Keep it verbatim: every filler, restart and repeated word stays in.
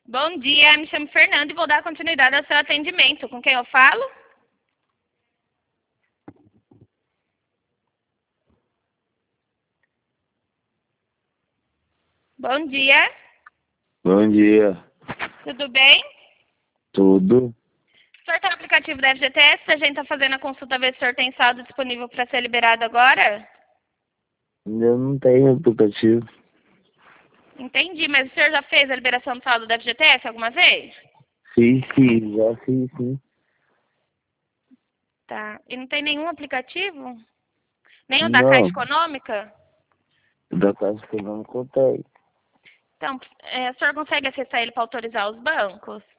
Bom dia, me chamo Fernanda e vou dar continuidade ao seu atendimento. Com quem eu falo? Bom dia, Bom dia. tudo bem? Tudo? O senhor tem o aplicativo da F G T S? A gente está fazendo a consulta, ver se o senhor tem saldo disponível para ser liberado agora? Eu não tenho aplicativo. Entendi, mas o senhor já fez a liberação do saldo da F G T S alguma vez? Fiz, fiz, já fiz, sim. Tá. E não tem nenhum aplicativo? Nem o da Caixa Não, Econômica? da Caixa que eu não contei. Então, é, o senhor consegue acessar ele para autorizar os bancos?